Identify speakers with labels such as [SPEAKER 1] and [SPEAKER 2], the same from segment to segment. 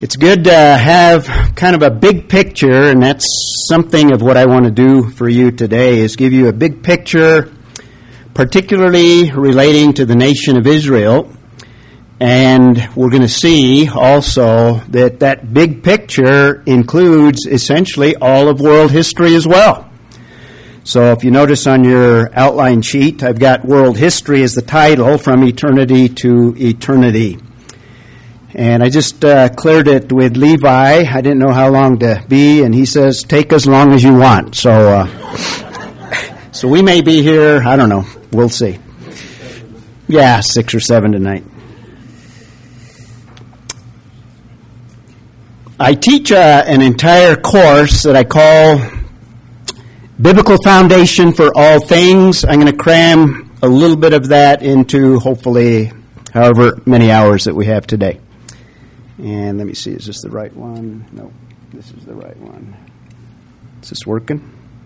[SPEAKER 1] It's good to have kind of a big picture, and that's something of what I want to do for you today, is give you a big picture, particularly relating to the nation of Israel. And we're going to see also that that big picture includes essentially all of world history as well. So if you notice on your outline sheet, I've got world history as the title, From Eternity to Eternity. And I just cleared it with Levi. I didn't know how long to be, and he says, take as long as you want. So so we may be here, I don't know, we'll see. Yeah, 6 or 7 tonight. I teach an entire course that I call Biblical Foundation for All Things. I'm going to cram a little bit of that into hopefully however many hours that we have today. And let me see, is this the right one? No, this is the right one. Is this working?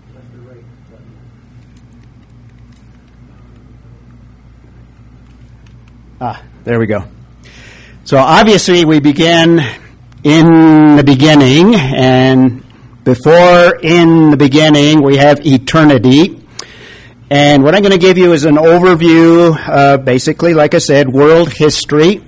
[SPEAKER 1] There we go. So obviously we begin in the beginning, and before in the beginning we have eternity. And what I'm going to give you is an overview of basically, like I said, world history.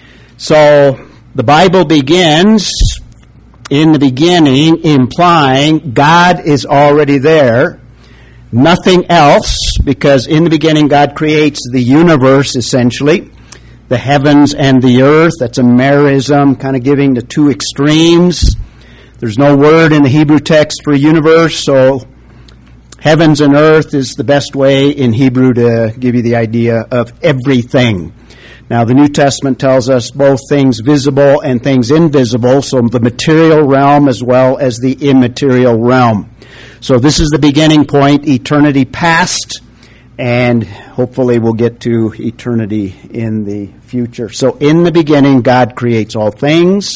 [SPEAKER 1] So the Bible begins in the beginning, implying God is already there. Nothing else, because in the beginning God creates the universe, essentially, the heavens and the earth. That's a merism, kind of giving the two extremes. There's no word in the Hebrew text for universe, so heavens and earth is the best way in Hebrew to give you the idea of everything. Now, the New Testament tells us both things visible and things invisible, so the material realm as well as the immaterial realm. So this is the beginning point, eternity past, and hopefully we'll get to eternity in the future. So in the beginning, God creates all things.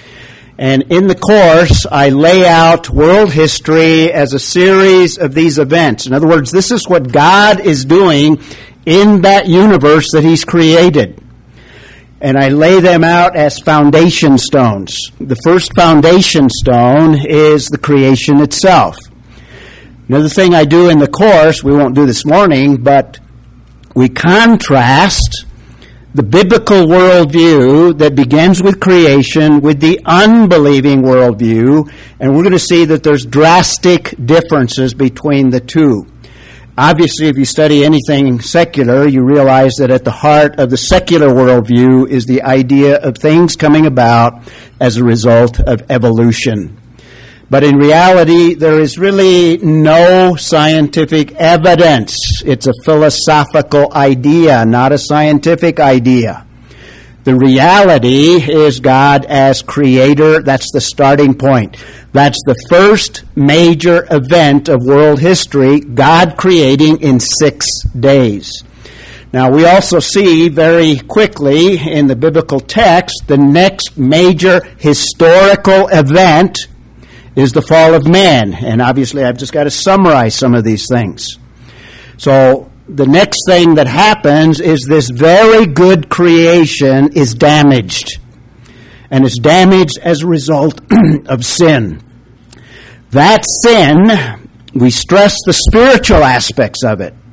[SPEAKER 1] And in the course, I lay out world history as a series of these events. In other words, this is what God is doing in that universe that He's created. And I lay them out as foundation stones. The first foundation stone is the creation itself. Another thing I do in the course, we won't do this morning, but we contrast the biblical worldview that begins with creation with the unbelieving worldview, and we're going to see that there's drastic differences between the two. Obviously, if you study anything secular, you realize that at the heart of the secular worldview is the idea of things coming about as a result of evolution. But in reality, there is really no scientific evidence. It's a philosophical idea, not a scientific idea. The reality is God as creator. That's the starting point. That's the first major event of world history, God creating in 6 days. Now, we also see very quickly in the biblical text, the next major historical event is the fall of man. And obviously, I've just got to summarize some of these things. So, the next thing that happens is this very good creation is damaged. And it's damaged as a result of sin. That sin, we stress the spiritual aspects of it.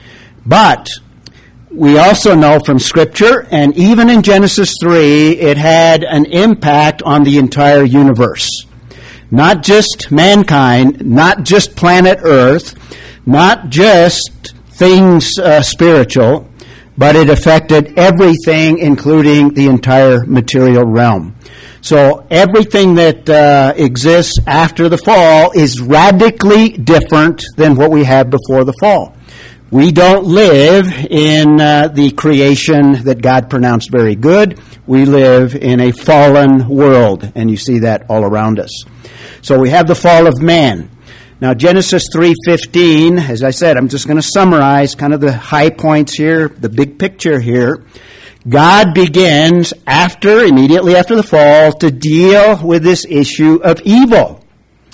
[SPEAKER 1] But we also know from Scripture, and even in Genesis 3, it had an impact on the entire universe. Not just mankind, not just planet Earth, not just things spiritual, but it affected everything, including the entire material realm. So everything that exists after the fall is radically different than what we had before the fall. We don't live in the creation that God pronounced very good. We live in a fallen world, and you see that all around us. So we have the fall of man. Now, Genesis 3:15, as I said, I'm just going to summarize kind of the high points here, the big picture here. God begins immediately after the fall, to deal with this issue of evil.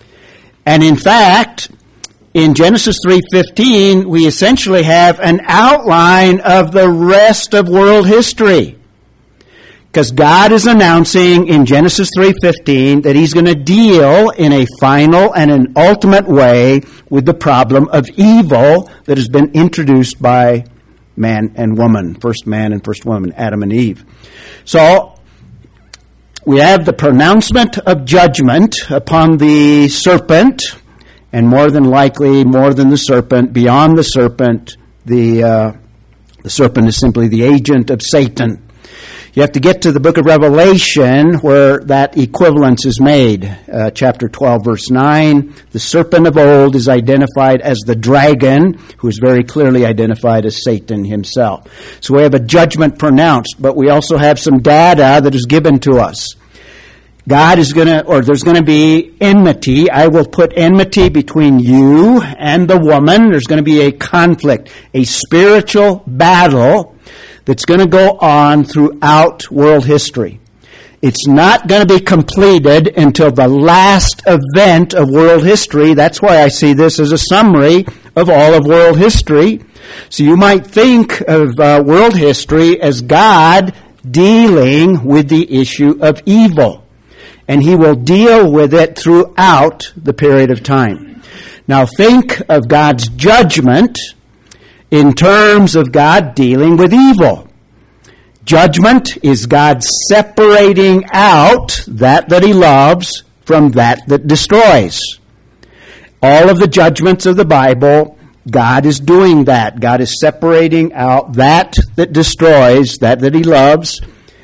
[SPEAKER 1] And in fact, in Genesis 3:15, we essentially have an outline of the rest of world history. Because God is announcing in Genesis 3:15 that he's going to deal in a final and an ultimate way with the problem of evil that has been introduced by man and woman, first man and first woman, Adam and Eve. So we have the pronouncement of judgment upon the serpent, and more than likely, more than the serpent, beyond the serpent, the serpent is simply the agent of Satan. You have to get to the book of Revelation where that equivalence is made. Chapter 12, verse 9. The serpent of old is identified as the dragon, who is very clearly identified as Satan himself. So we have a judgment pronounced, but we also have some data that is given to us. There's going to be enmity. I will put enmity between you and the woman. There's going to be a conflict, a spiritual battle that's going to go on throughout world history. It's not going to be completed until the last event of world history. That's why I see this as a summary of all of world history. So you might think of world history as God dealing with the issue of evil. And he will deal with it throughout the period of time. Now think of God's judgment in terms of God dealing with evil. Judgment is God separating out that he loves from that destroys. All of the judgments of the Bible, God is doing that. God is separating out that destroys, that he loves,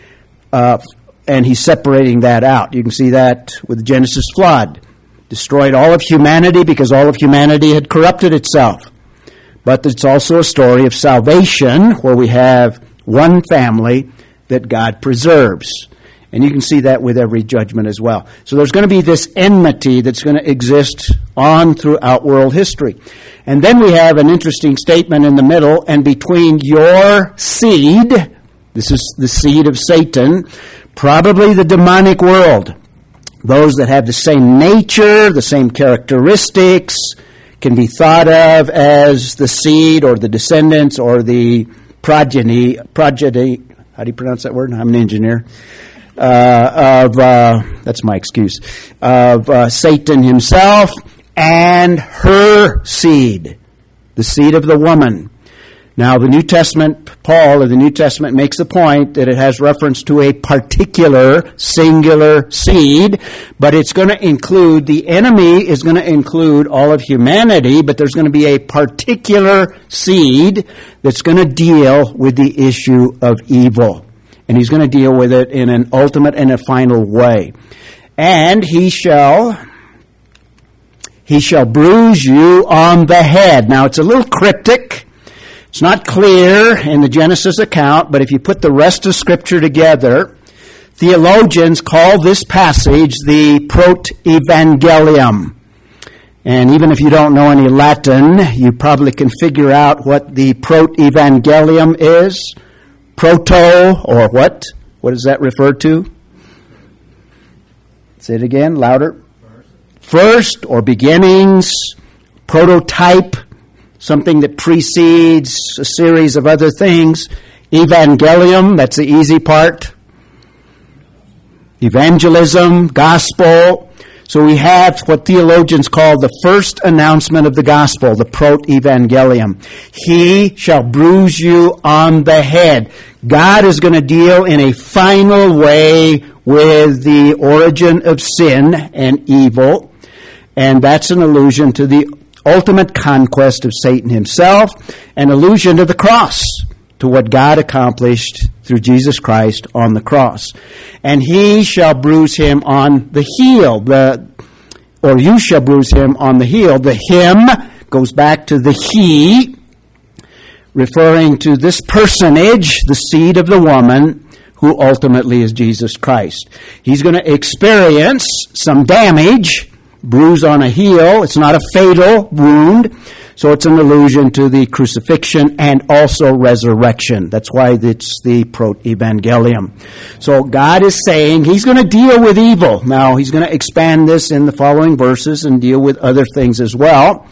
[SPEAKER 1] and he's separating that out. You can see that with the Genesis flood. Destroyed all of humanity because all of humanity had corrupted itself. But it's also a story of salvation where we have one family that God preserves. And you can see that with every judgment as well. So there's going to be this enmity that's going to exist on throughout world history. And then we have an interesting statement in the middle, and between your seed, this is the seed of Satan, probably the demonic world, those that have the same nature, the same characteristics, can be thought of as the seed or the descendants or the progeny, how do you pronounce that word? I'm an engineer. That's my excuse, of Satan himself and her seed, the seed of the woman. Now, the New Testament, Paul of the New Testament makes the point that it has reference to a particular, singular seed, but it's going to include, the enemy is going to include all of humanity, but there's going to be a particular seed that's going to deal with the issue of evil. And he's going to deal with it in an ultimate and a final way. And he shall bruise you on the head. Now, it's a little cryptic. It's not clear in the Genesis account, but if you put the rest of Scripture together, theologians call this passage the Proto-Evangelium. And even if you don't know any Latin, you probably can figure out what the Proto-Evangelium is. Proto, or what? What does that refer to? Say it again, louder. First, or beginnings, prototype, something that precedes a series of other things. Evangelium, that's the easy part. Evangelism, gospel. So we have what theologians call the first announcement of the gospel, the Proto-Evangelium. He shall bruise you on the head. God is going to deal in a final way with the origin of sin and evil, and that's an allusion to the ultimate conquest of Satan himself, an allusion to the cross, to what God accomplished through Jesus Christ on the cross. And he shall bruise him on the heel, or you shall bruise him on the heel. The him goes back to the he, referring to this personage, the seed of the woman, who ultimately is Jesus Christ. He's going to experience some damage, bruise on a heel. It's not a fatal wound, so it's an allusion to the crucifixion and also resurrection. That's why it's the Proto-Evangelium. So God is saying he's going to deal with evil. Now, he's going to expand this in the following verses and deal with other things as well.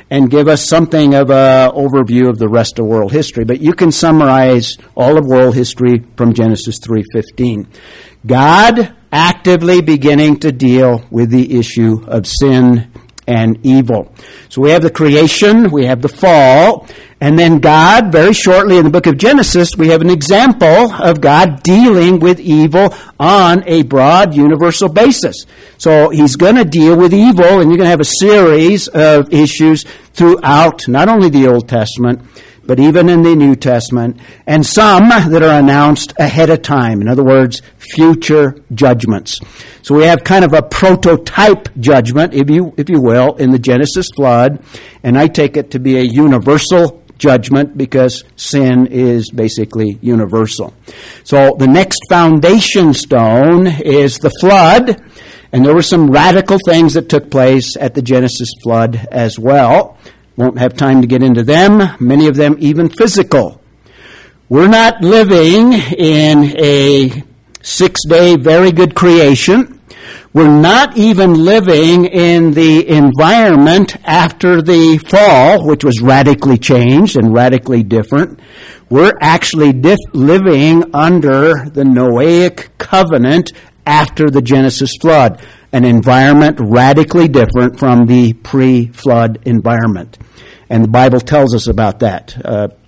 [SPEAKER 1] and give us something of an overview of the rest of world history. But you can summarize all of world history from Genesis 3:15. God actively beginning to deal with the issue of sin and evil. So we have the creation, we have the fall, and then God, very shortly in the book of Genesis, we have an example of God dealing with evil on a broad, universal basis. So he's going to deal with evil, and you're going to have a series of issues throughout not only the Old Testament, but even in the New Testament, and some that are announced ahead of time. In other words, future judgments. So we have kind of a prototype judgment, if you will, in the Genesis flood, and I take it to be a universal judgment because sin is basically universal. So the next foundation stone is the flood, and there were some radical things that took place at the Genesis flood as well. Won't have time to get into them, many of them even physical. We're not living in a 6-day very good creation. We're not even living in the environment after the fall, which was radically changed and radically different. We're actually living under the Noahic covenant after the Genesis flood, an environment radically different from the pre-flood environment. And the Bible tells us about that.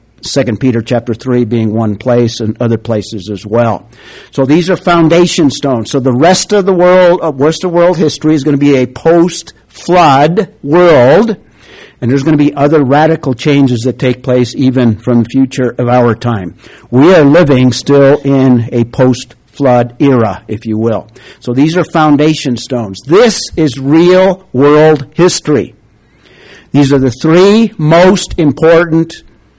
[SPEAKER 1] 2 Peter chapter 3 being one place and other places as well. So these are foundation stones. So the rest of the world history is going to be a post-flood world, and there's going to be other radical changes that take place even from the future of our time. We are living still in a post-flood era, if you will. So these are foundation stones. This is real world history. These are the three most important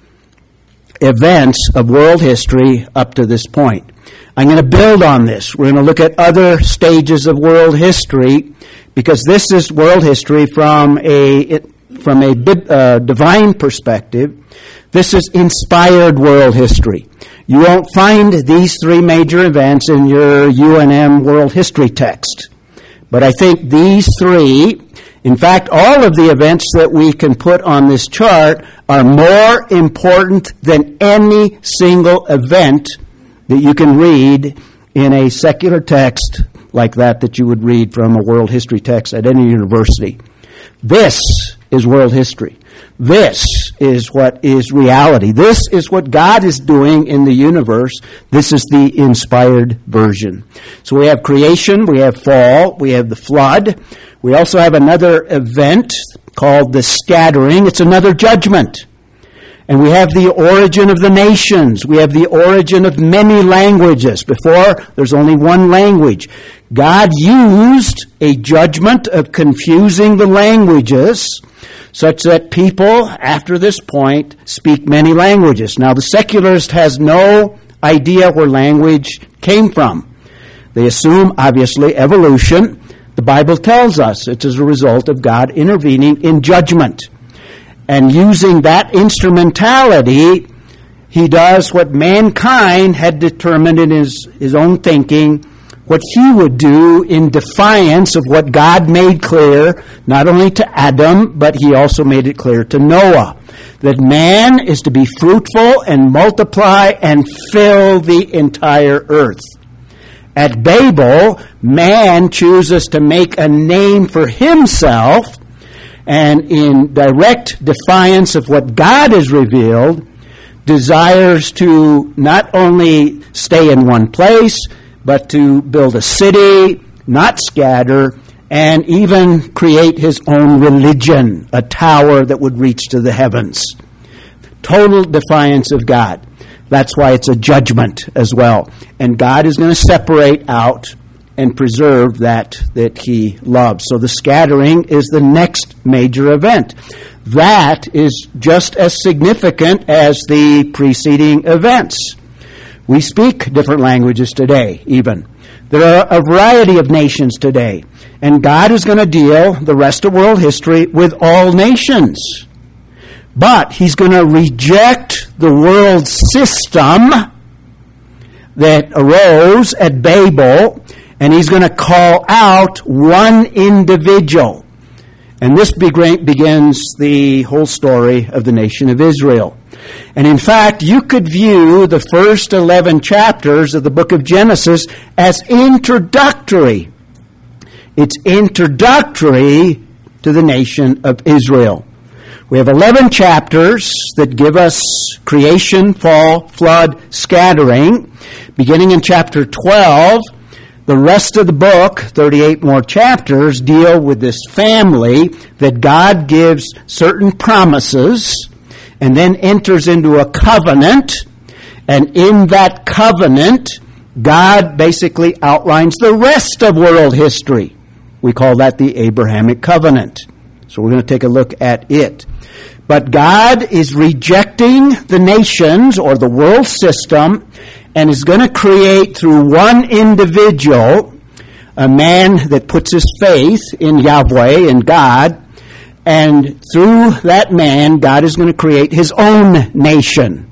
[SPEAKER 1] events of world history up to this point. I'm going to build on this. We're going to look at other stages of world history because this is world history from a divine perspective. This is inspired world history. You won't find these three major events in your UNM world history text. But I think these three, in fact, all of the events that we can put on this chart are more important than any single event that you can read in a secular text like that you would read from a world history text at any university. This is world history. This is what is reality. This is what God is doing in the universe. This is the inspired version. So we have creation, we have fall, we have the flood. We also have another event called the scattering. It's another judgment. And we have the origin of the nations. We have the origin of many languages. Before, there's only one language. God used a judgment of confusing the languages such that people, after this point, speak many languages. Now, the secularist has no idea where language came from. They assume, obviously, evolution. The Bible tells us it's as a result of God intervening in judgment. And using that instrumentality, he does what mankind had determined in his own thinking, what he would do in defiance of what God made clear, not only to Adam, but he also made it clear to Noah, that man is to be fruitful and multiply and fill the entire earth. At Babel, man chooses to make a name for himself, and in direct defiance of what God has revealed, desires to not only stay in one place, but to build a city, not scatter, and even create his own religion, a tower that would reach to the heavens. Total defiance of God. That's why it's a judgment as well. And God is going to separate out and preserve that he loves. So the scattering is the next major event. That is just as significant as the preceding events. We speak different languages today, even. There are a variety of nations today. And God is going to deal the rest of world history with all nations. But he's going to reject the world system that arose at Babel, and he's going to call out one individual. And this begins the whole story of the nation of Israel. And in fact, you could view the first 11 chapters of the book of Genesis as introductory. It's introductory to the nation of Israel. We have 11 chapters that give us creation, fall, flood, scattering. Beginning in chapter 12, the rest of the book, 38 more chapters, deal with this family that God gives certain promises and then enters into a covenant. And in that covenant, God basically outlines the rest of world history. We call that the Abrahamic covenant. So we're going to take a look at it. But God is rejecting the nations or the world system and is going to create through one individual a man that puts his faith in Yahweh and God. And through that man, God is going to create his own nation,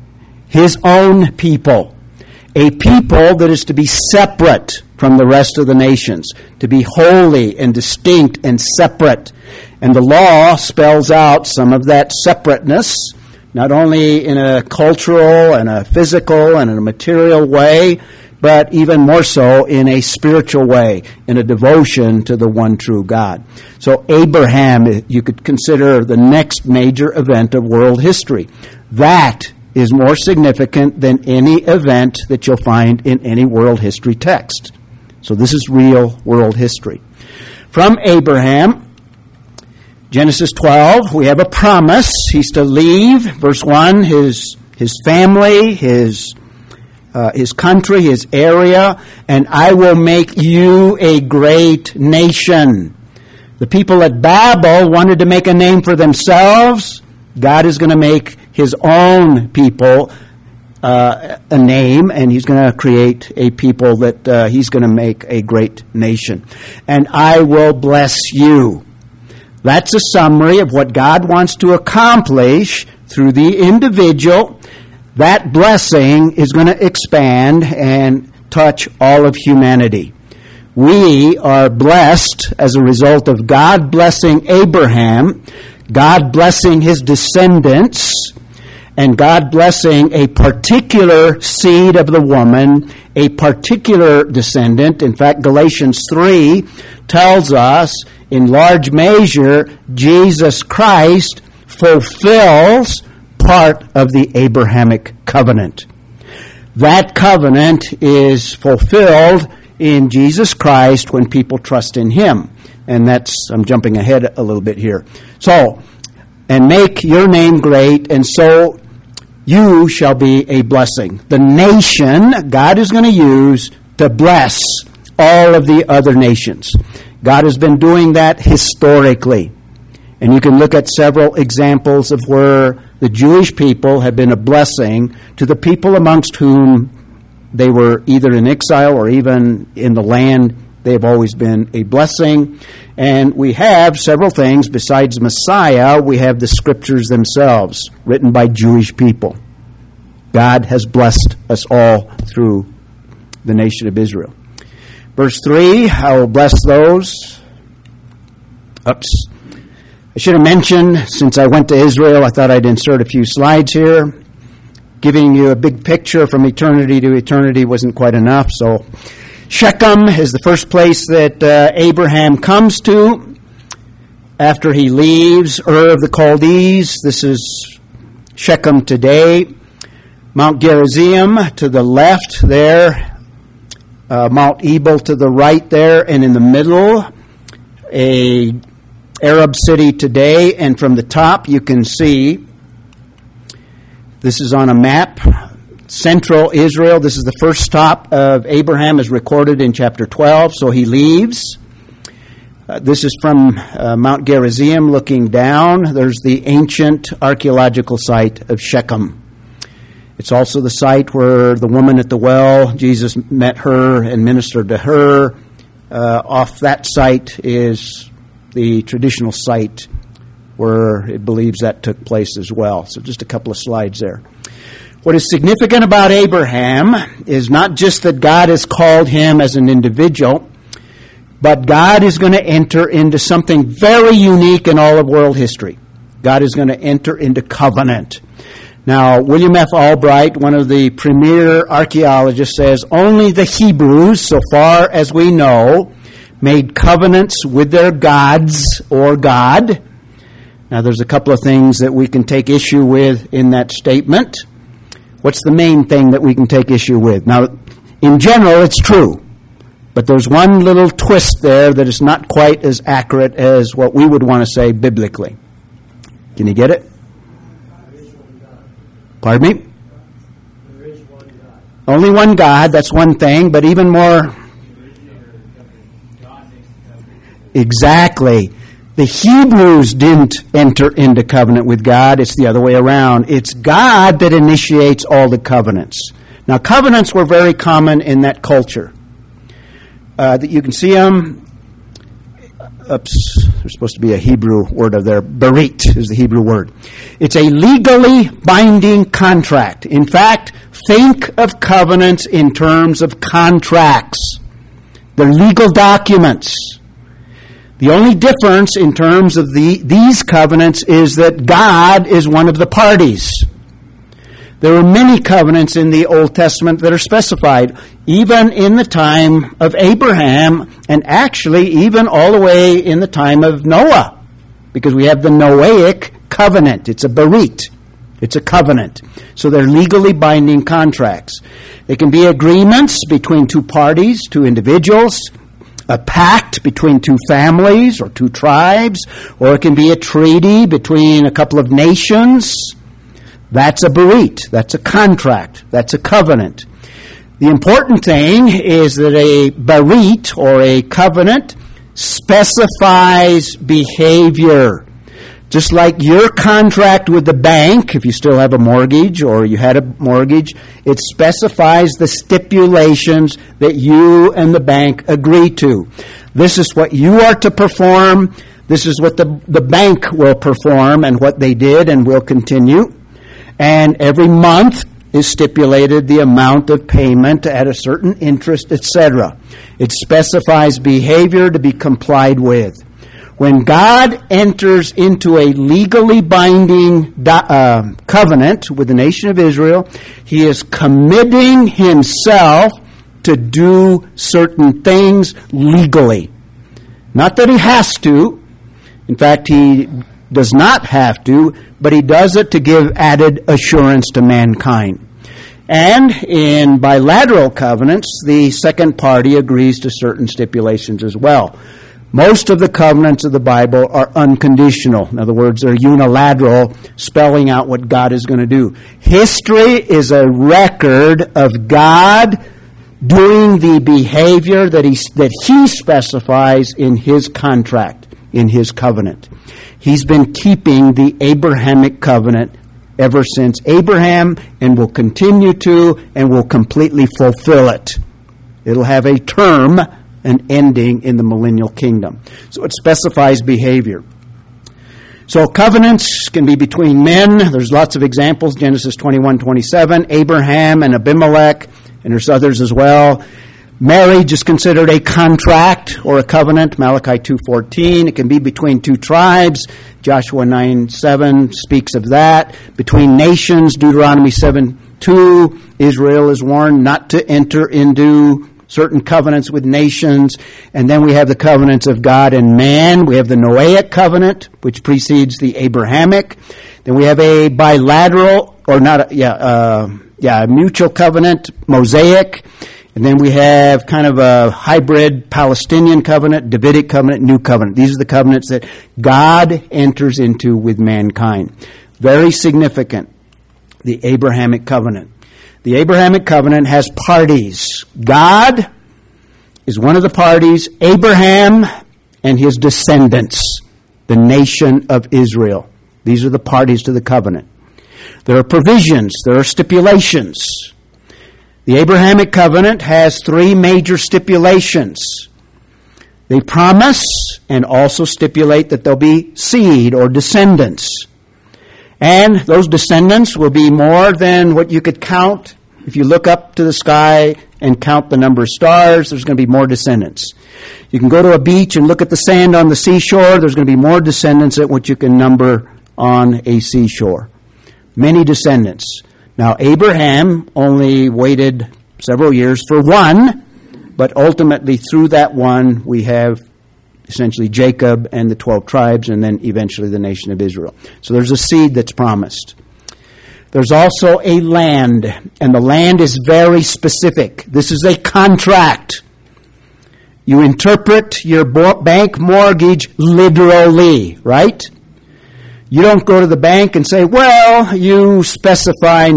[SPEAKER 1] his own people, a people that is to be separate from the rest of the nations, to be holy and distinct and separate. And the law spells out some of that separateness, not only in a cultural and a physical and in a material way, but even more so in a spiritual way, in a devotion to the one true God. So Abraham, you could consider the next major event of world history. That is more significant than any event that you'll find in any world history text. So this is real world history. From Abraham, Genesis 12, we have a promise. He's to leave, verse 1, his family, his country, his area, and I will make you a great nation. The people at Babel wanted to make a name for themselves. God is going to make his own people a name, and he's going to create a people that he's going to make a great nation. And I will bless you. That's a summary of what God wants to accomplish through the individual. That blessing is going to expand and touch all of humanity. We are blessed as a result of God blessing Abraham, God blessing his descendants, and God blessing a particular seed of the woman, a particular descendant. In fact, Galatians 3 tells us, in large measure, Jesus Christ fulfills part of the Abrahamic covenant. That covenant is fulfilled in Jesus Christ when people trust in him. And I'm jumping ahead a little bit here. So, and make your name great, and so you shall be a blessing. The nation God is going to use to bless all of the other nations. God has been doing that historically. And you can look at several examples of where the Jewish people have been a blessing to the people amongst whom they were either in exile or even in the land. They have always been a blessing. And we have several things. Besides Messiah, we have the scriptures themselves, written by Jewish people. God has blessed us all through the nation of Israel. Verse 3, I will bless those. I should have mentioned, since I went to Israel, I thought I'd insert a few slides here. Giving you a big picture from eternity to eternity wasn't quite enough. So Shechem is the first place that Abraham comes to after he leaves Ur of the Chaldees. This is Shechem today. Mount Gerizim to the left there. Mount Ebal to the right there, and in the middle, a Arab city today. And from the top, you can see, this is on a map, central Israel. This is the first stop of Abraham, is recorded in chapter 12. So he leaves. This is from Mount Gerizim looking down. There's the ancient archaeological site of Shechem. It's also the site where the woman at the well, Jesus met her and ministered to her. Off that site is the traditional site where it believes that took place as well. So just a couple of slides there. What is significant about Abraham is not just that God has called him as an individual, But God is going to enter into something very unique in all of world history. God is going to enter into covenant. Now, William F. Albright, one of the premier archaeologists, says only the Hebrews, so far as we know, made covenants with their gods or God. Now, there's a couple of things that we can take issue with in that statement. What's the main thing that we can take issue with? Now, in general, it's true. But there's one little twist there that is not quite as accurate as what we would want to say biblically. Can you get it? Pardon me?
[SPEAKER 2] There is one God.
[SPEAKER 1] Only one God, that's one thing, but even more... Exactly. The Hebrews didn't enter into covenant with God. It's the other way around. It's God that initiates all the covenants. Now, covenants were very common in that culture. That you can see them. There's supposed to be a Hebrew word of there. Berit is the Hebrew word. It's a legally binding contract. In fact, think of covenants in terms of contracts. They're legal documents. The only difference in terms of these covenants is that God is one of the parties. There are many covenants in the Old Testament that are specified, even in the time of Abraham, and actually even all the way in the time of Noah, because we have the Noahic covenant. It's a berit. It's a covenant. So they're legally binding contracts. They can be agreements between two parties, two individuals, a pact between two families or two tribes, or it can be a treaty between a couple of nations. That's a berit. That's a contract. That's a covenant. The important thing is that a berit, or a covenant, specifies behavior. Just like your contract with the bank, if you still have a mortgage or you had a mortgage, it specifies the stipulations that you and the bank agree to. This is what you are to perform. This is what the bank will perform, and what they did and will continue. And every month is stipulated the amount of payment at a certain interest, etc. It specifies behavior to be complied with. When God enters into a legally binding covenant with the nation of Israel, He is committing Himself to do certain things legally. Not that He has to. In fact, He does not have to, but He does it to give added assurance to mankind. And in bilateral covenants, the second party agrees to certain stipulations as well. Most of the covenants of the Bible are unconditional. In other words, they're unilateral, spelling out what God is going to do. History is a record of God doing the behavior that He specifies in His contract, in His covenant. He's been keeping the Abrahamic covenant ever since Abraham, and will continue to, and will completely fulfill it. It'll have a term, an ending in the millennial kingdom. So it specifies behavior. So covenants can be between men. There's lots of examples. Genesis 21:27, Abraham and Abimelech, and there's others as well. Marriage is considered a contract or a covenant, Malachi 2:14. It can be between two tribes. Joshua 9:7 speaks of that. Between nations, Deuteronomy 7:2, Israel is warned not to enter into certain covenants with nations. And then we have the covenants of God and man. We have the Noahic covenant, which precedes the Abrahamic. Then we have a bilateral, or not, a mutual covenant, Mosaic. And then we have kind of a hybrid Palestinian covenant, Davidic covenant, New covenant. These are the covenants that God enters into with mankind. Very significant, the Abrahamic covenant. The Abrahamic covenant has parties. God is one of the parties, Abraham and his descendants, the nation of Israel. These are the parties to the covenant. There are provisions, there are stipulations. The Abrahamic covenant has three major stipulations. They promise and also stipulate that there'll be seed or descendants. And those descendants will be more than what you could count. If you look up to the sky and count the number of stars, there's going to be more descendants. You can go to a beach and look at the sand on the seashore. There's going to be more descendants than what you can number on a seashore. Many descendants. Now, Abraham only waited several years for one, but ultimately through that one we have essentially Jacob and the 12 tribes and then eventually the nation of Israel. So there's a seed that's promised. There's also a land, and the land is very specific. This is a contract. You interpret your bank mortgage literally, right? You don't go to the bank and say, well, you specify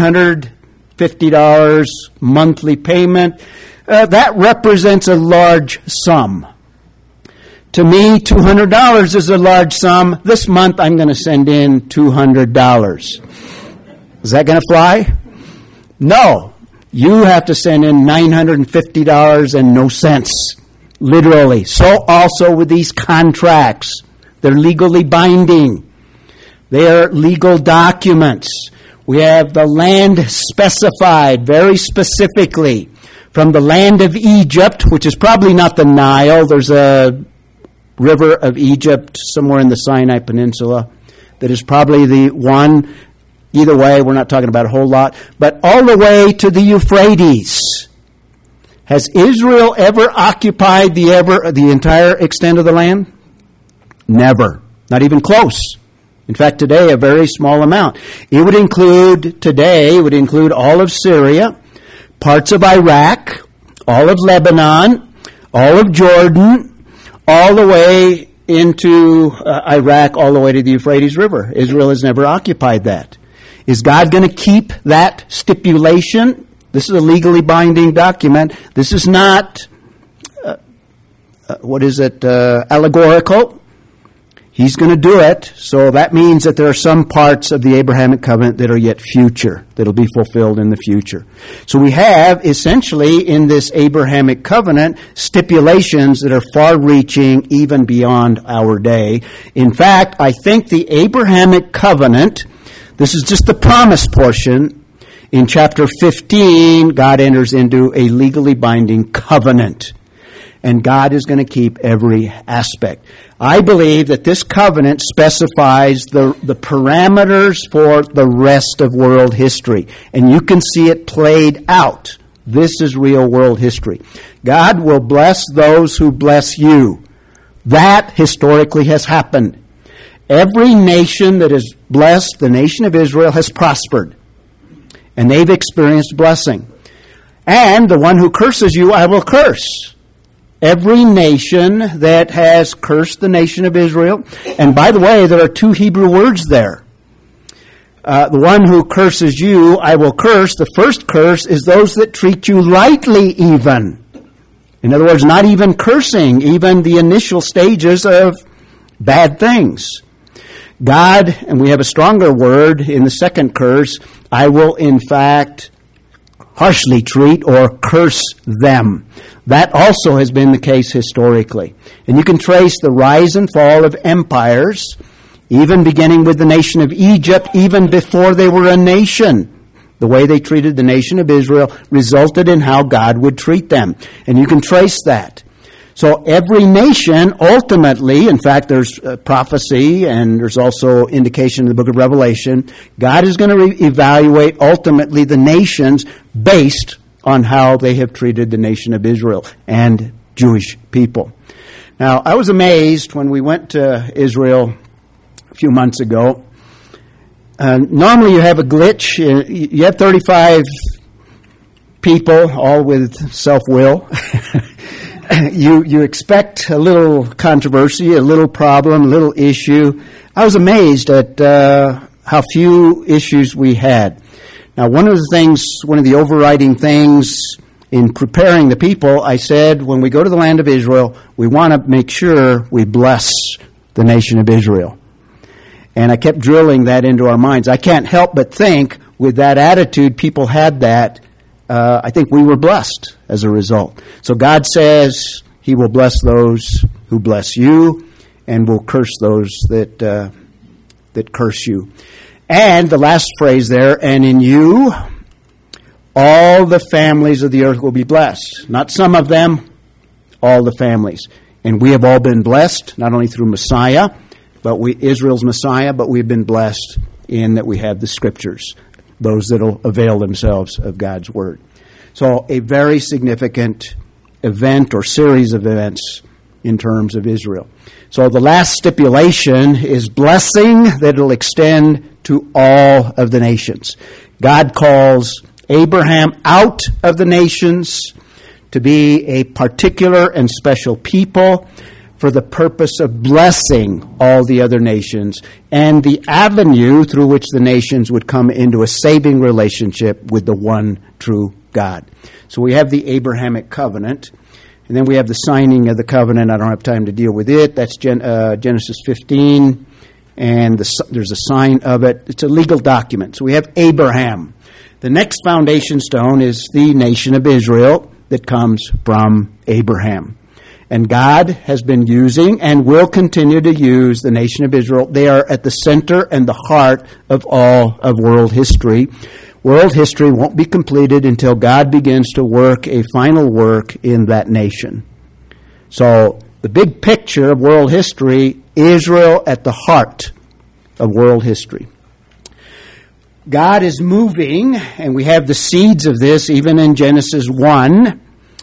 [SPEAKER 1] $950 monthly payment. That represents a large sum. To me, $200 is a large sum. This month I'm going to send in $200. Is that going to fly? No. You have to send in $950 and no cents. Literally. So also with these contracts. They're legally binding. They are legal documents. We have the land specified very specifically. From the land of Egypt, which is probably not the Nile. There's a river of Egypt somewhere in the Sinai Peninsula that is probably the one. Either way, we're not talking about a whole lot. But all the way to the Euphrates. Has Israel ever occupied the entire extent of the land? Never. Not even close. In fact, today, a very small amount. It would include all of Syria, parts of Iraq, all of Lebanon, all of Jordan, all the way into Iraq, all the way to the Euphrates River. Israel has never occupied that. Is God going to keep that stipulation? This is a legally binding document. This is not, allegorical. He's going to do it. So that means that there are some parts of the Abrahamic covenant that are yet future, that will be fulfilled in the future. So we have essentially in this Abrahamic covenant stipulations that are far-reaching even beyond our day. In fact, I think the Abrahamic covenant, this is just the promise portion. In chapter 15, God enters into a legally binding covenant. And God is going to keep every aspect. I believe that this covenant specifies the parameters for the rest of world history. And you can see it played out. This is real world history. God will bless those who bless you. That historically has happened. Every nation that is blessed, the nation of Israel, has prospered. And they've experienced blessing. And the one who curses you, I will curse. Every nation that has cursed the nation of Israel, and by the way, there are two Hebrew words there. The one who curses you, I will curse. The first curse is those that treat you lightly even. In other words, not even cursing, even the initial stages of bad things. God, and we have a stronger word in the second curse, I will in fact harshly treat or curse them. That also has been the case historically. And you can trace the rise and fall of empires, even beginning with the nation of Egypt, even before they were a nation. The way they treated the nation of Israel resulted in how God would treat them. And you can trace that. So every nation ultimately, in fact there's prophecy and there's also indication in the book of Revelation, God is going to evaluate ultimately the nations based on how they have treated the nation of Israel and Jewish people. Now, I was amazed when we went to Israel a few months ago. Normally you have a glitch. You have 35 people, all with self-will. You expect a little controversy, a little problem, a little issue. I was amazed at how few issues we had. Now, one of the overriding things in preparing the people, I said, when we go to the land of Israel, we want to make sure we bless the nation of Israel. And I kept drilling that into our minds. I can't help but think, with that attitude, people had that. I think we were blessed as a result. So God says He will bless those who bless you, and will curse those that curse you. And the last phrase there, and in you, all the families of the earth will be blessed. Not some of them, all the families. And we have all been blessed, not only through Messiah, Israel's Messiah, but we've been blessed in that we have the Scriptures, those that will avail themselves of God's Word. So a very significant event or series of events in terms of Israel. So the last stipulation is blessing that will extend to all of the nations. God calls Abraham out of the nations to be a particular and special people for the purpose of blessing all the other nations and the avenue through which the nations would come into a saving relationship with the one true God. So we have the Abrahamic covenant, and then we have the signing of the covenant. I don't have time to deal with it. That's Genesis 15, and there's a sign of it. It's a legal document. So we have Abraham. The next foundation stone is the nation of Israel that comes from Abraham. And God has been using and will continue to use the nation of Israel. They are at the center and the heart of all of world history. World history won't be completed until God begins to work a final work in that nation. So the big picture of world history, Israel at the heart of world history. God is moving, and we have the seeds of this even in Genesis 1.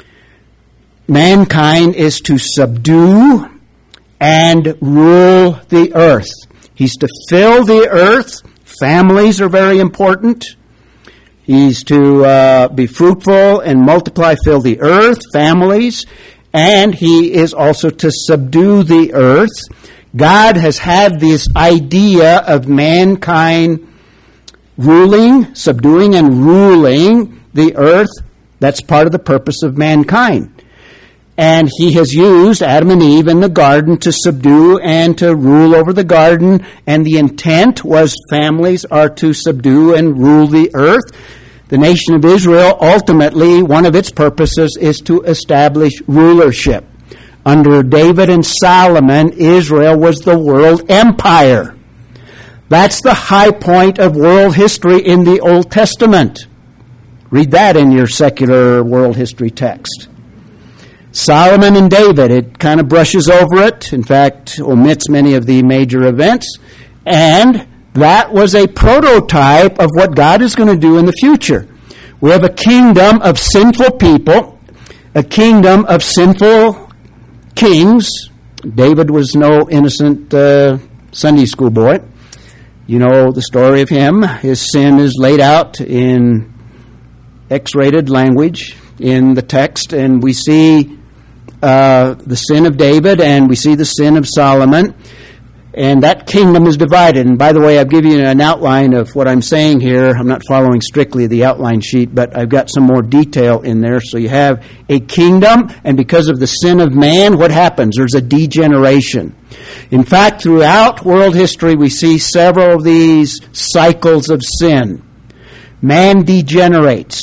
[SPEAKER 1] Mankind is to subdue and rule the earth. He's to fill the earth. Families are very important. He's to be fruitful and multiply, fill the earth, families, and he is also to subdue the earth. God has had this idea of mankind ruling, subduing and ruling the earth. That's part of the purpose of mankind. And he has used Adam and Eve in the garden to subdue and to rule over the garden. And the intent was families are to subdue and rule the earth. The nation of Israel, ultimately, one of its purposes is to establish rulership. Under David and Solomon, Israel was the world empire. That's the high point of world history in the Old Testament. Read that in your secular world history text. Solomon and David, it kind of brushes over it. In fact, omits many of the major events. And that was a prototype of what God is going to do in the future. We have a kingdom of sinful people, a kingdom of sinful kings. David was no innocent Sunday school boy. You know the story of him. His sin is laid out in X-rated language in the text, and we see the sin of David, and we see the sin of Solomon, and that kingdom is divided. And by the way, I've given you an outline of what I'm saying here. I'm not following strictly the outline sheet, but I've got some more detail in there. So you have a kingdom, and because of the sin of man, what happens? There's a degeneration. In fact, throughout world history, we see several of these cycles of sin. Man degenerates.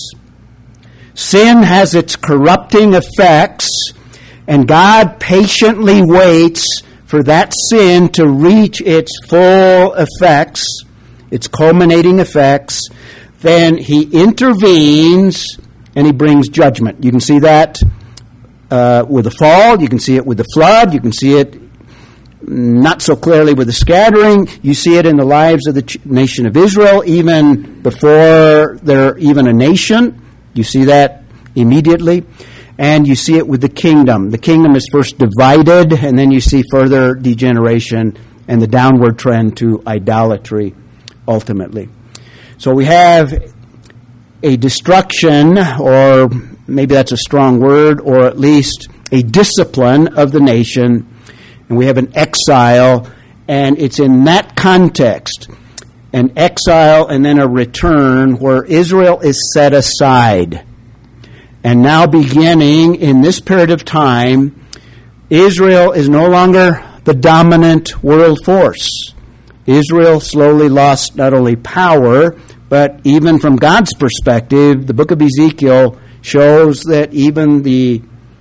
[SPEAKER 1] Sin has its corrupting effects, and God patiently waits for that sin to reach its full effects, its culminating effects. Then he intervenes and he brings judgment. You can see that with the fall. You can see it with the flood. You can see it not so clearly with the scattering. You see it in the lives of the nation of Israel, even before they're even a nation. You see that immediately. And you see it with the kingdom. The kingdom is first divided, and then you see further degeneration and the downward trend to idolatry, ultimately. So we have a destruction, or maybe that's a strong word, or at least a discipline of the nation, and we have an exile, and it's in that context, an exile and then a return, where Israel is set aside. And now beginning in this period of time, Israel is no longer the dominant world force. Israel slowly lost not only power, but even from God's perspective, the book of Ezekiel shows that even the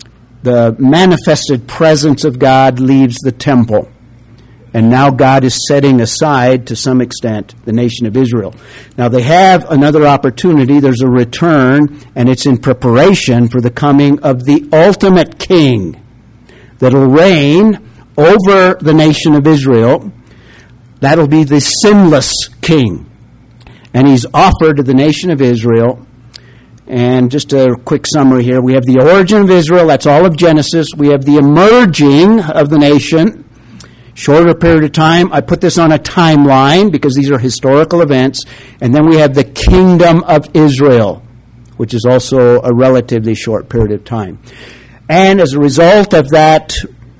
[SPEAKER 1] manifested presence of God leaves the temple. And now God is setting aside, to some extent, the nation of Israel. Now they have another opportunity. There's a return, and it's in preparation for the coming of the ultimate king. that'll reign over the nation of Israel. That'll be the sinless king. And he's offered to the nation of Israel. And just a quick summary here. We have the origin of Israel. That's all of Genesis. We have the emerging of the nation. Shorter period of time. I put this on a timeline because these are historical events. And then we have the kingdom of Israel, which is also a relatively short period of time. And as a result of that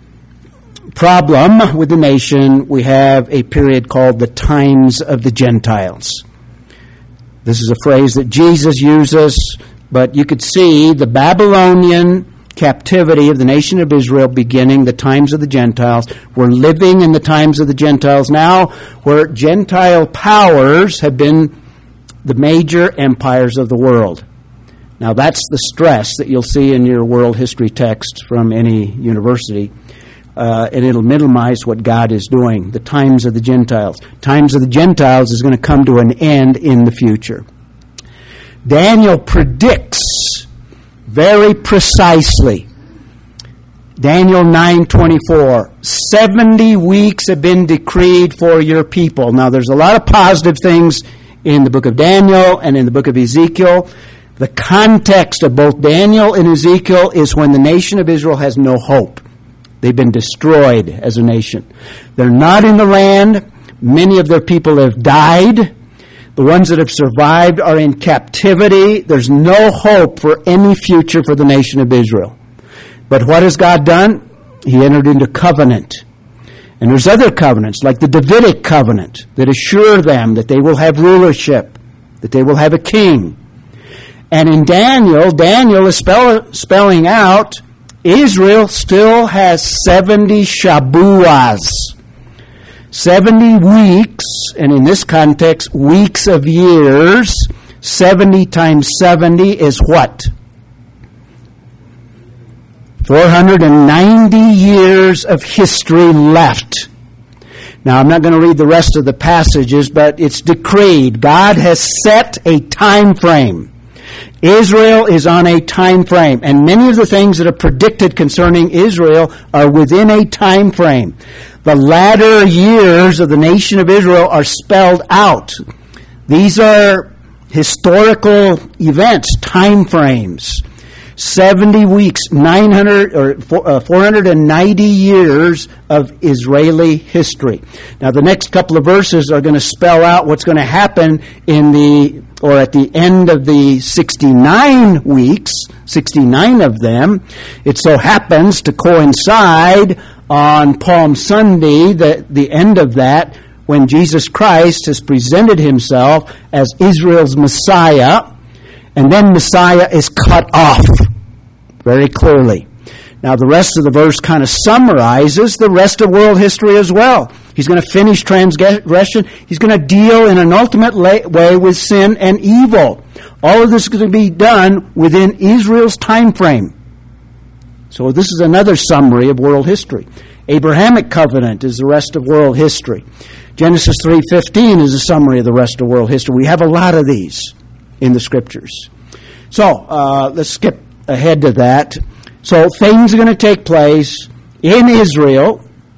[SPEAKER 1] problem with the nation, we have a period called the times of the Gentiles. This is a phrase that Jesus uses, but you could see the Babylonian captivity of the nation of Israel beginning, the times of the Gentiles. We're living in the times of the Gentiles now, where Gentile powers have been the major empires of the world. Now that's the stress that you'll see in your world history text from any university. And it'll minimize what God is doing. The times of the Gentiles. Times of the Gentiles is going to come to an end in the future. Daniel predicts very precisely. Daniel 9:24. 70 weeks have been decreed for your people. Now there's a lot of positive things in the book of Daniel and in the book of Ezekiel. The context of both Daniel and Ezekiel is when the nation of Israel has no hope. They've been destroyed as a nation. They're not in the land. Many of their people have died. The ones that have survived are in captivity. There's no hope for any future for the nation of Israel. But what has God done? He entered into covenant. And there's other covenants, like the Davidic covenant, that assure them that they will have rulership, that they will have a king. And in Daniel is spelling out Israel still has 70 Shabuas, 70 weeks, and in this context, weeks of years. 70 times 70 is what? 490 years of history left. Now, I'm not going to read the rest of the passages, but it's decreed. God has set a time frame. Israel is on a time frame, and many of the things that are predicted concerning Israel are within a time frame. The latter years of the nation of Israel are spelled out. These are historical events, time frames. 70 weeks, 490 years of Israeli history. Now, the next couple of verses are going to spell out what's going to happen at the end of the 69 weeks, 69 of them. It so happens to coincide on Palm Sunday, the end of that, when Jesus Christ has presented himself as Israel's Messiah, and then Messiah is cut off very clearly. Now, the rest of the verse kind of summarizes the rest of world history as well. He's going to finish transgression. He's going to deal in an ultimate way with sin and evil. All of this is going to be done within Israel's time frame. So this is another summary of world history. Abrahamic covenant is the rest of world history. Genesis 3:15 is a summary of the rest of world history. We have a lot of these in the Scriptures. So let's skip ahead to that. So things are going to take place in Israel,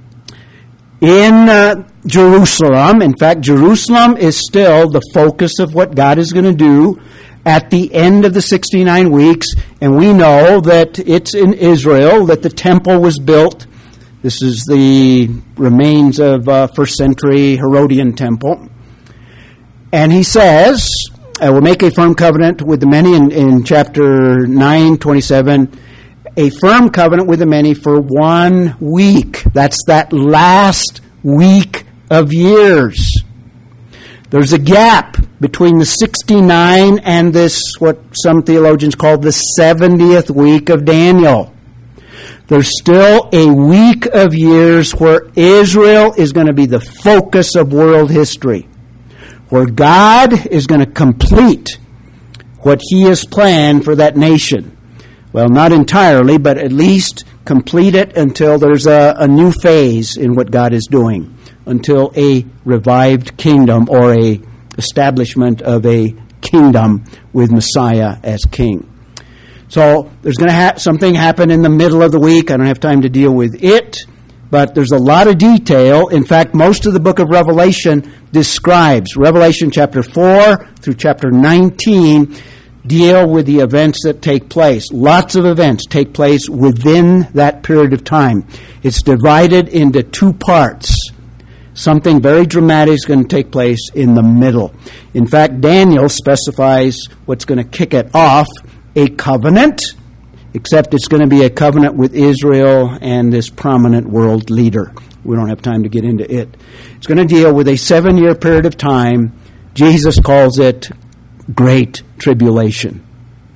[SPEAKER 1] in Jerusalem. In fact, Jerusalem is still the focus of what God is going to do at the end of the 69 weeks. And we know that it's in Israel that the temple was built. This is the remains of first century Herodian temple. And he says, I will make a firm covenant with the many in chapter 9:27. A firm covenant with the many for 1 week. That's that last week of years. There's a gap between the 69 and this, what some theologians call the 70th week of Daniel. There's still a week of years where Israel is going to be the focus of world history, where God is going to complete what He has planned for that nation. Well, not entirely, but at least complete it until there's a new phase in what God is doing, until a revived kingdom or a establishment of a kingdom with Messiah as king. So there's going to something happen in the middle of the week. I don't have time to deal with it, but there's a lot of detail. In fact, most of the book of Revelation describes, Revelation chapter 4 through chapter 19, deal with the events that take place. Lots of events take place within that period of time. It's divided into two parts. Something very dramatic is going to take place in the middle. In fact, Daniel specifies what's going to kick it off, a covenant, except it's going to be a covenant with Israel and this prominent world leader. We don't have time to get into it. It's going to deal with a 7-year period of time. Jesus calls it Great Tribulation.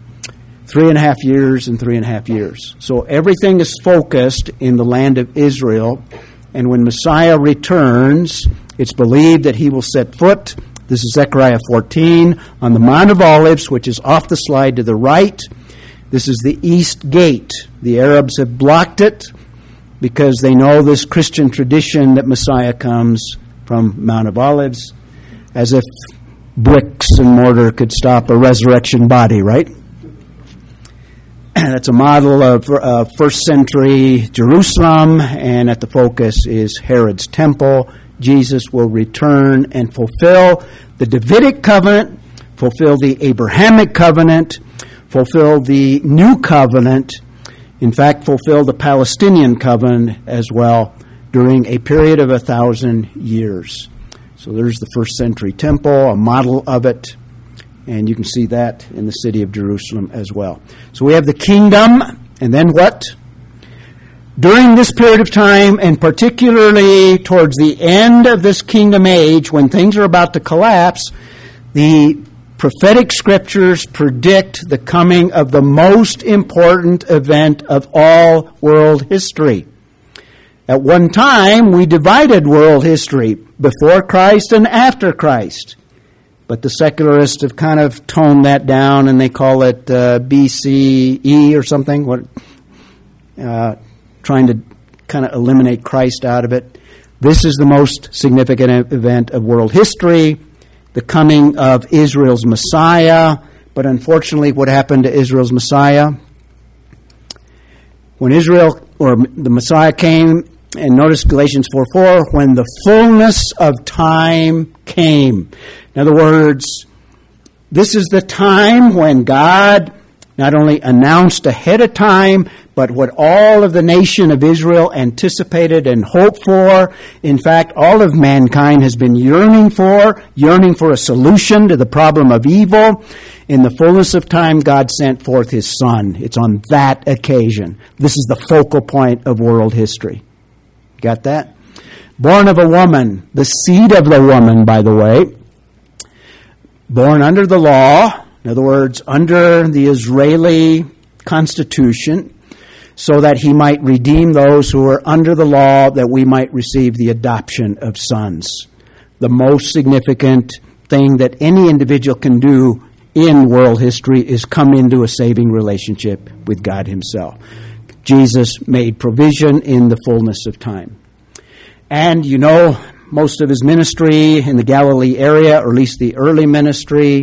[SPEAKER 1] 3.5 years and 3.5 years. So everything is focused in the land of Israel. And when Messiah returns, it's believed that he will set foot, this is Zechariah 14, on the Mount of Olives, which is off the slide to the right. This is the East Gate. The Arabs have blocked it because they know this Christian tradition that Messiah comes from Mount of Olives, as if bricks and mortar could stop a resurrection body, right? That's a model of first century Jerusalem, and at the focus is Herod's temple. Jesus will return and fulfill the Davidic covenant, fulfill the Abrahamic covenant, fulfill the new covenant, in fact, fulfill the Palestinian covenant as well during a period of 1,000 years. So there's the first century temple, a model of it. And you can see that in the city of Jerusalem as well. So we have the kingdom, and then what? During this period of time, and particularly towards the end of this kingdom age, when things are about to collapse, the prophetic scriptures predict the coming of the most important event of all world history. At one time, we divided world history before Christ and after Christ. But the secularists have kind of toned that down, and they call it BCE or something, trying to kind of eliminate Christ out of it. This is the most significant event of world history, the coming of Israel's Messiah. But unfortunately, what happened to Israel's Messiah? When Israel, or the Messiah came, and notice Galatians 4:4, when the fullness of time came. In other words, this is the time when God not only announced ahead of time, but what all of the nation of Israel anticipated and hoped for. In fact, all of mankind has been yearning for a solution to the problem of evil. In the fullness of time, God sent forth His Son. It's on that occasion. This is the focal point of world history. Got that? Born of a woman, the seed of the woman, by the way. Born under the law, in other words, under the Israeli constitution, so that He might redeem those who are under the law, that we might receive the adoption of sons. The most significant thing that any individual can do in world history is come into a saving relationship with God Himself. Jesus made provision in the fullness of time. And you know, most of His ministry in the Galilee area, or at least the early ministry,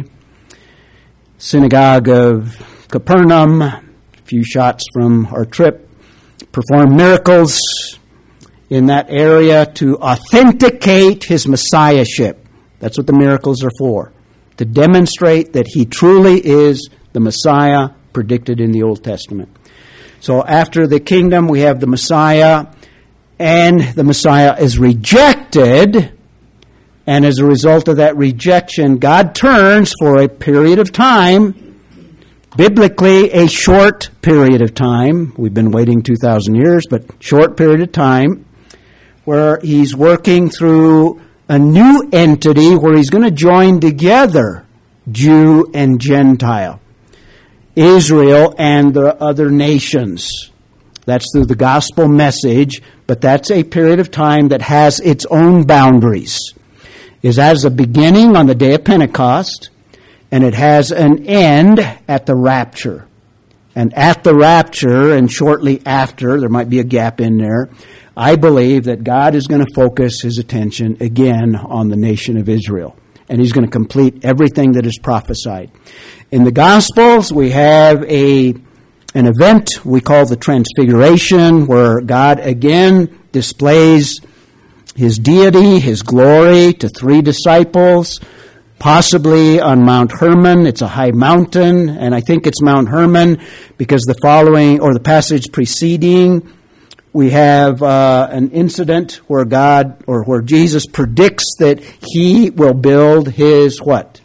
[SPEAKER 1] synagogue of Capernaum, a few shots from our trip, performed miracles in that area to authenticate His messiahship. That's what the miracles are for, to demonstrate that He truly is the Messiah predicted in the Old Testament. So after the kingdom, we have the Messiah, and the Messiah is rejected, and as a result of that rejection, God turns for a period of time, biblically a short period of time, we've been waiting 2,000 years, but short period of time, where He's working through a new entity where He's going to join together Jew and Gentile, Israel and the other nations. That's through the gospel message, but that's a period of time that has its own boundaries. It has a beginning on the day of Pentecost, and it has an end at the rapture. And at the rapture, and shortly after, there might be a gap in there, I believe that God is going to focus His attention again on the nation of Israel. And He's going to complete everything that is prophesied. In the Gospels, we have a an event we call the Transfiguration, where God again displays his deity, his glory to 3 disciples, possibly on Mount Hermon. It's a high mountain, and I think it's Mount Hermon because the passage preceding, we have an incident where where Jesus predicts that he will build his what?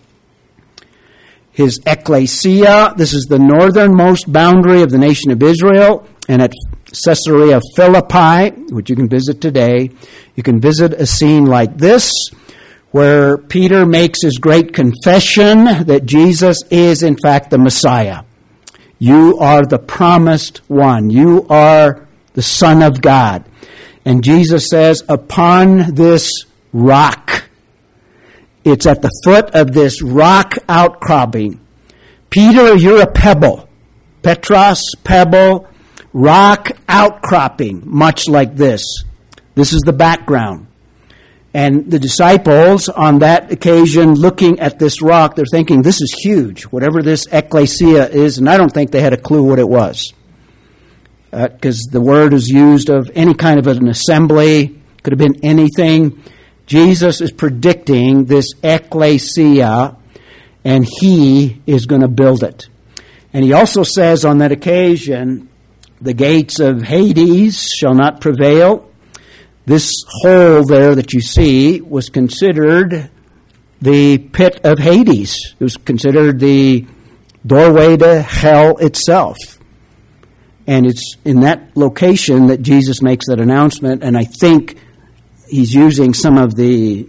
[SPEAKER 1] His ecclesia. This is the northernmost boundary of the nation of Israel, and at Caesarea Philippi, which you can visit today, you can visit a scene like this, where Peter makes his great confession that Jesus is in fact the Messiah. You are the promised one. You are the Son of God. And Jesus says, upon this rock, it's at the foot of this rock outcropping. Peter, you're a pebble. Petros, pebble, rock outcropping, much like this. This is the background. And the disciples, on that occasion, looking at this rock, they're thinking, this is huge, whatever this ecclesia is, and I don't think they had a clue what it was. Because the word is used of any kind of an assembly, could have been anything. Jesus is predicting this ecclesia, and he is going to build it. And he also says on that occasion, the gates of Hades shall not prevail. This hole there that you see was considered the pit of Hades. It was considered the doorway to hell itself. And it's in that location that Jesus makes that announcement, and I think he's using some of the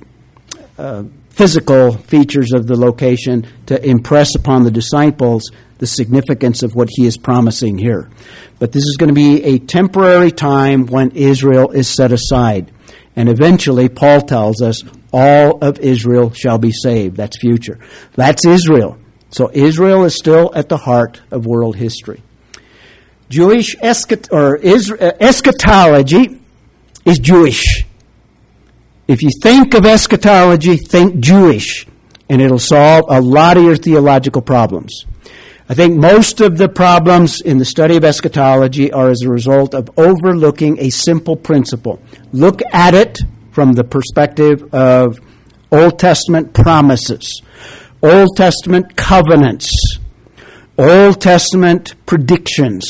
[SPEAKER 1] physical features of the location to impress upon the disciples the significance of what he is promising here. But this is going to be a temporary time when Israel is set aside. And eventually, Paul tells us, all of Israel shall be saved. That's future. That's Israel. So Israel is still at the heart of world history. Jewish eschatology is Jewish. If you think of eschatology, think Jewish, and it'll solve a lot of your theological problems. I think most of the problems in the study of eschatology are as a result of overlooking a simple principle. Look at it from the perspective of Old Testament promises, Old Testament covenants, Old Testament predictions.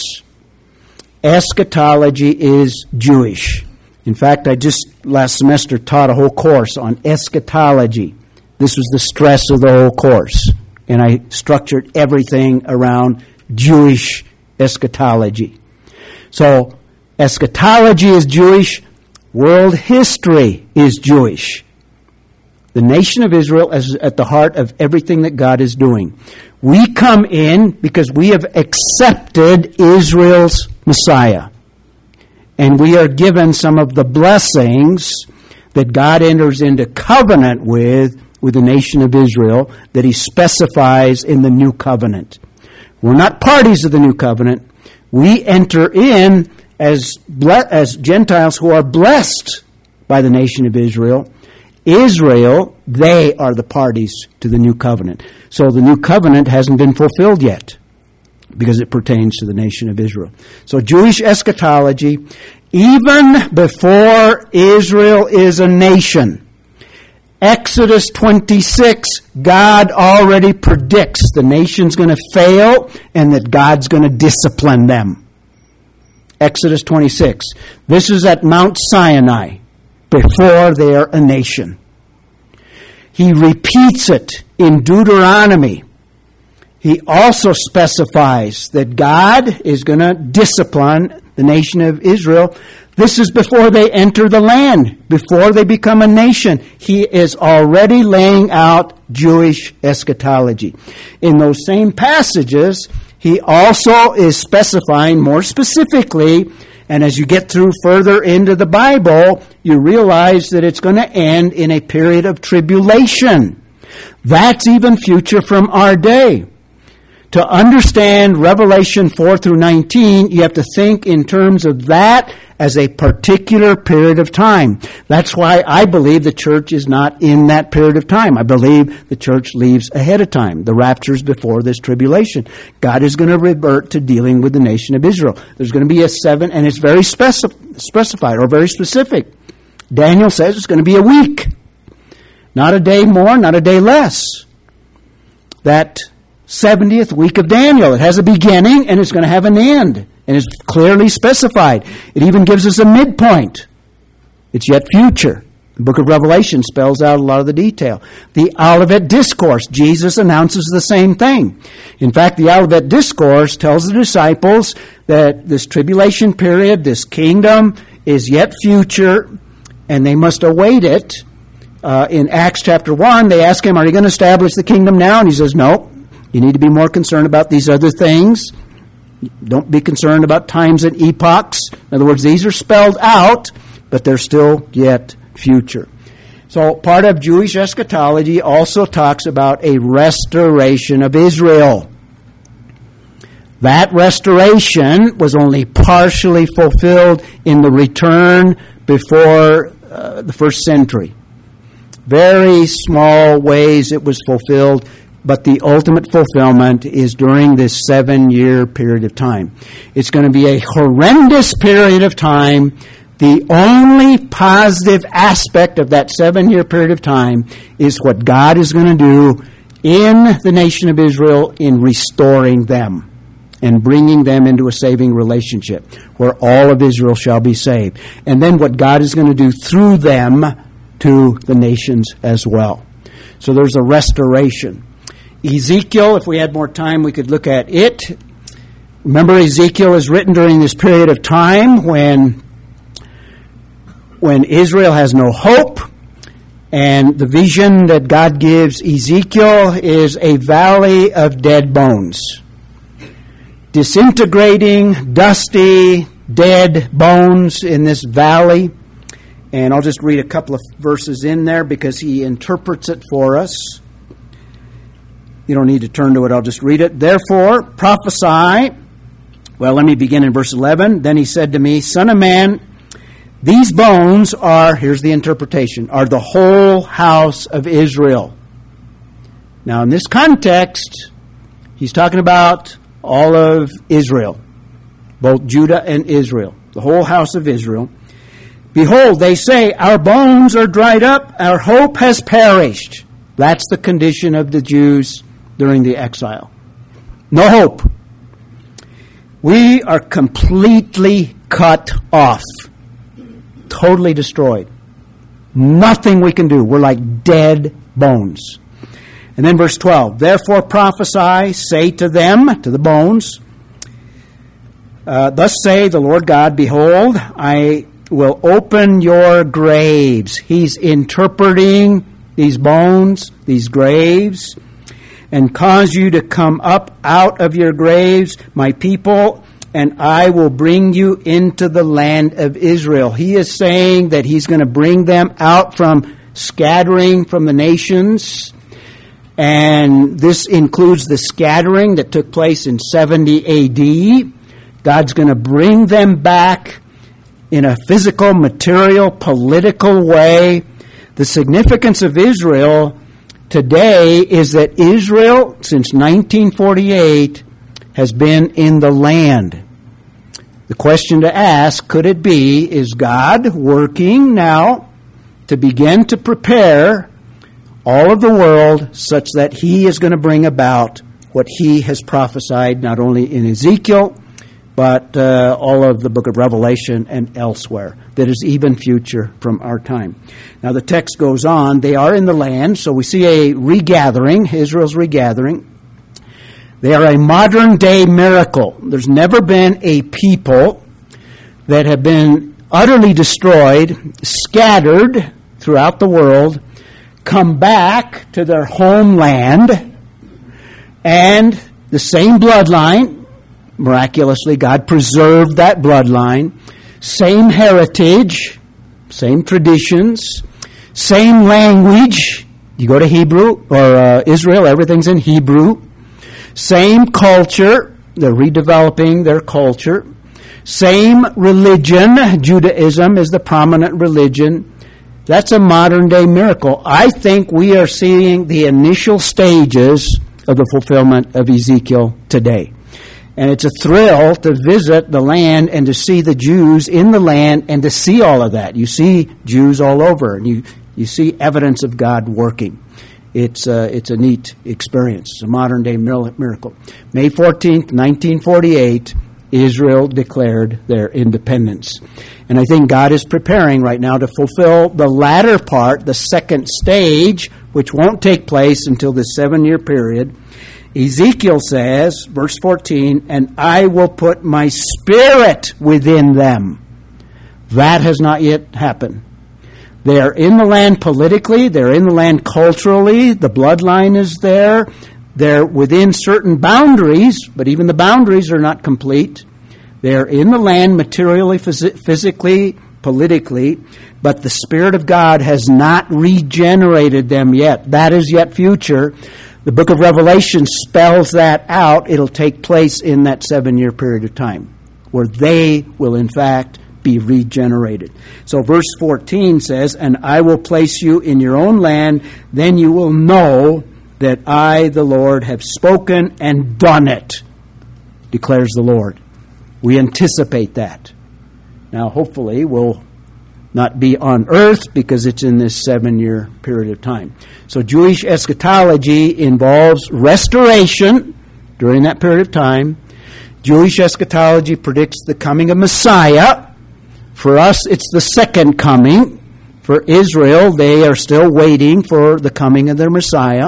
[SPEAKER 1] Eschatology is Jewish. In fact, I just last semester taught a whole course on eschatology. This was the stress of the whole course. And I structured everything around Jewish eschatology. So, eschatology is Jewish. World history is Jewish. The nation of Israel is at the heart of everything that God is doing. We come in because we have accepted Israel's Messiah. And we are given some of the blessings that God enters into covenant with the nation of Israel that he specifies in the new covenant. We're not parties of the new covenant. We enter in as Gentiles who are blessed by the nation of Israel. Israel, they are the parties to the new covenant. So the new covenant hasn't been fulfilled yet because it pertains to the nation of Israel. So Jewish eschatology, even before Israel is a nation, Exodus 26, God already predicts the nation's going to fail and that God's going to discipline them. Exodus 26. This is at Mount Sinai, before they are a nation. He repeats it in Deuteronomy. He also specifies that God is going to discipline the nation of Israel. This is before they enter the land, before they become a nation. He is already laying out Jewish eschatology. In those same passages, he also is specifying more specifically, and as you get through further into the Bible, you realize that it's going to end in a period of tribulation. That's even future from our day. To understand Revelation 4 through 19, you have to think in terms of that as a particular period of time. That's why I believe the church is not in that period of time. I believe the church leaves ahead of time. The rapture is before this tribulation. God is going to revert to dealing with the nation of Israel. There's going to be a 7, and it's very specified or very specific. Daniel says it's going to be a week. Not a day more, not a day less. That 70th week of Daniel. It has a beginning and it's going to have an end. And it's clearly specified. It even gives us a midpoint. It's yet future. The book of Revelation spells out a lot of the detail. The Olivet Discourse, Jesus announces the same thing. In fact, the Olivet Discourse tells the disciples that this tribulation period, this kingdom, is yet future, and they must await it. In Acts chapter 1, they ask him, are you going to establish the kingdom now? And he says, no. You need to be more concerned about these other things. Don't be concerned about times and epochs. In other words, these are spelled out, but they're still yet future. So part of Jewish eschatology also talks about a restoration of Israel. That restoration was only partially fulfilled in the return before the first century. Very small ways it was fulfilled, but the ultimate fulfillment is during this 7-year period of time. It's going to be a horrendous period of time. The only positive aspect of that 7-year period of time is what God is going to do in the nation of Israel in restoring them and bringing them into a saving relationship where all of Israel shall be saved. And then what God is going to do through them to the nations as well. So there's a restoration. Ezekiel, if we had more time, we could look at it. Remember, Ezekiel is written during this period of time when Israel has no hope, and the vision that God gives Ezekiel is a valley of dead bones. Disintegrating, dusty, dead bones in this valley. And I'll just read a couple of verses in there because he interprets it for us. You don't need to turn to it, I'll just read it. Therefore, prophesy. Well, let me begin in verse 11. Then he said to me, Son of man, these bones are, here's the interpretation, are the whole house of Israel. Now, in this context, he's talking about all of Israel, both Judah and Israel, the whole house of Israel. Behold, they say, our bones are dried up, our hope has perished. That's the condition of the Jews during the exile. No hope. We are completely cut off. Totally destroyed. Nothing we can do. We're like dead bones. And then verse 12. Therefore prophesy, say to them, to the bones, thus say the Lord God, behold, I will open your graves. He's interpreting these bones, these graves, and cause you to come up out of your graves, my people, and I will bring you into the land of Israel. He is saying that he's going to bring them out from scattering from the nations, and this includes the scattering that took place in 70 A.D. God's going to bring them back in a physical, material, political way. The significance of Israel today is that Israel, since 1948, has been in the land. The question to ask, could it be, is God working now to begin to prepare all of the world such that he is going to bring about what he has prophesied, not only in Ezekiel, but all of the book of Revelation and elsewhere, that is even future from our time. Now the text goes on, they are in the land, so we see a regathering, Israel's regathering. They are a modern day miracle. There's never been a people that have been utterly destroyed, scattered throughout the world, come back to their homeland, and the same bloodline. Miraculously, God preserved that bloodline. Same heritage, same traditions, same language. You go to Hebrew or Israel, everything's in Hebrew. Same culture. They're redeveloping their culture. Same religion. Judaism is the prominent religion. That's a modern-day miracle. I think we are seeing the initial stages of the fulfillment of Ezekiel today. And it's a thrill to visit the land and to see the Jews in the land and to see all of that. You see Jews all over, and you see evidence of God working. It's a neat experience. It's a modern-day miracle. May 14th, 1948, Israel declared their independence. And I think God is preparing right now to fulfill the latter part, the second stage, which won't take place until the 7-year period. Ezekiel says, verse 14, "And I will put my spirit within them." That has not yet happened. They are in the land politically. They're in the land culturally. The bloodline is there. They're within certain boundaries, but even the boundaries are not complete. They're in the land materially, physically, politically, but the Spirit of God has not regenerated them yet. That is yet future. The book of Revelation spells that out. It'll take place in that 7-year period of time, where they will in fact be regenerated. So verse 14 says, "And I will place you in your own land, then you will know that I, the Lord, have spoken and done it, declares the Lord." We anticipate that. Now, hopefully, we'll not be on earth because it's in this 7-year period of time. So Jewish eschatology involves restoration during that period of time. Jewish eschatology predicts the coming of Messiah. For us, it's the second coming. For Israel, they are still waiting for the coming of their Messiah.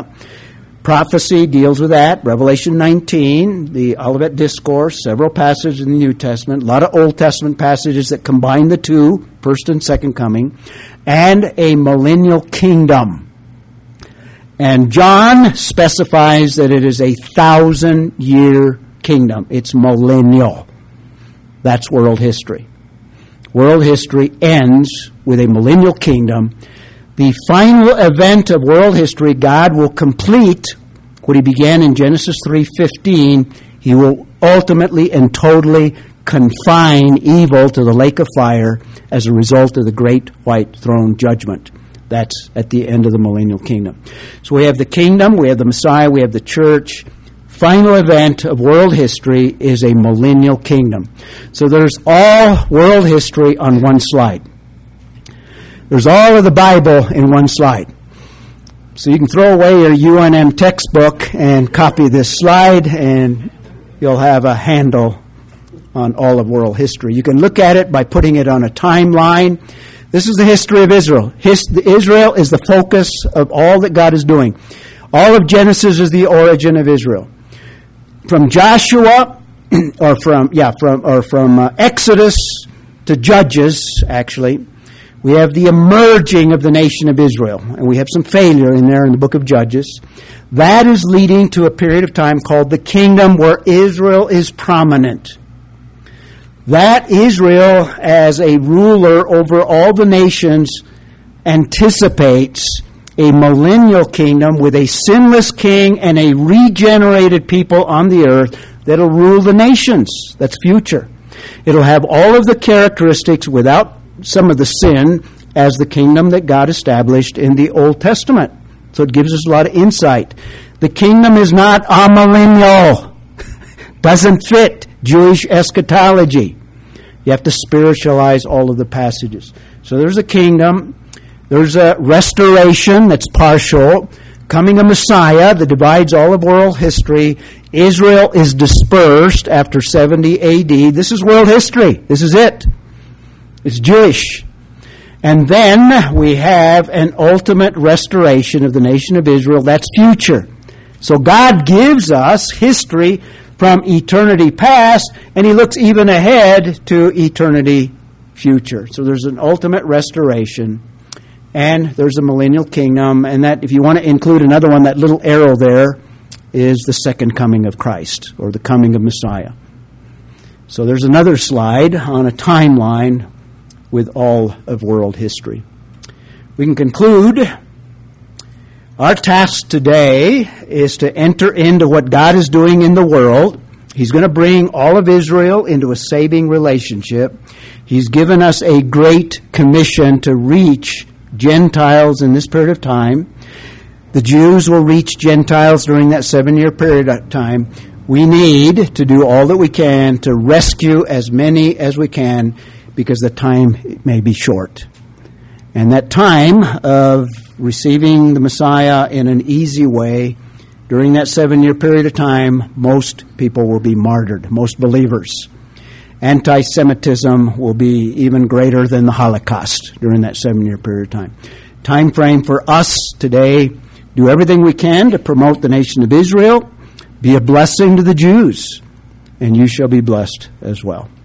[SPEAKER 1] Prophecy deals with that. Revelation 19, the Olivet Discourse, several passages in the New Testament, a lot of Old Testament passages that combine the two, first and second coming, and a millennial kingdom. And John specifies that it is a 1,000-year kingdom. It's millennial. That's world history. World history ends with a millennial kingdom. The final event of world history, God will complete what He began in Genesis 3:15. He will ultimately and totally confine evil to the lake of fire as a result of the great white throne judgment. That's at the end of the millennial kingdom. So we have the kingdom, we have the Messiah, we have the church. Final event of world history is a millennial kingdom. So there's all world history on one slide. There's all of the Bible in one slide. So you can throw away your UNM textbook and copy this slide, and you'll have a handle on all of world history. You can look at it by putting it on a timeline. This is the history of Israel. Israel is the focus of all that God is doing. All of Genesis is the origin of Israel. From Joshua, from Exodus to Judges, actually, we have the emerging of the nation of Israel, and we have some failure in there in the book of Judges. That is leading to a period of time called the kingdom, where Israel is prominent. That Israel, as a ruler over all the nations, anticipates a millennial kingdom with a sinless king and a regenerated people on the earth that'll rule the nations. That's future. It'll have all of the characteristics without some of the sin as the kingdom that God established in the Old Testament. So it gives us a lot of insight. The kingdom is not amillennial. Doesn't fit Jewish eschatology. You have to spiritualize all of the passages. So there's a kingdom. There's a restoration that's partial. Coming a Messiah that divides all of world history. Israel is dispersed after 70 A.D. This is world history. This is it. It's Jewish. And then we have an ultimate restoration of the nation of Israel. That's future. So God gives us history from eternity past, and He looks even ahead to eternity future. So there's an ultimate restoration, and there's a millennial kingdom, and that, if you want to include another one, that little arrow there is the second coming of Christ, or the coming of Messiah. So there's another slide on a timeline with all of world history. We can conclude Our task today is to enter into what God is doing in the world. He's going to bring all of Israel into a saving relationship. He's given us a great commission to reach Gentiles in this period of time. The Jews will reach Gentiles during that 7-year period of time. We need to do all that we can to rescue as many as we can because the time may be short. And that time of receiving the Messiah in an easy way, during that 7-year period of time, most people will be martyred, most believers. Anti-Semitism will be even greater than the Holocaust during that 7-year period of time. Time frame for us today, do everything we can to promote the nation of Israel, be a blessing to the Jews, and you shall be blessed as well.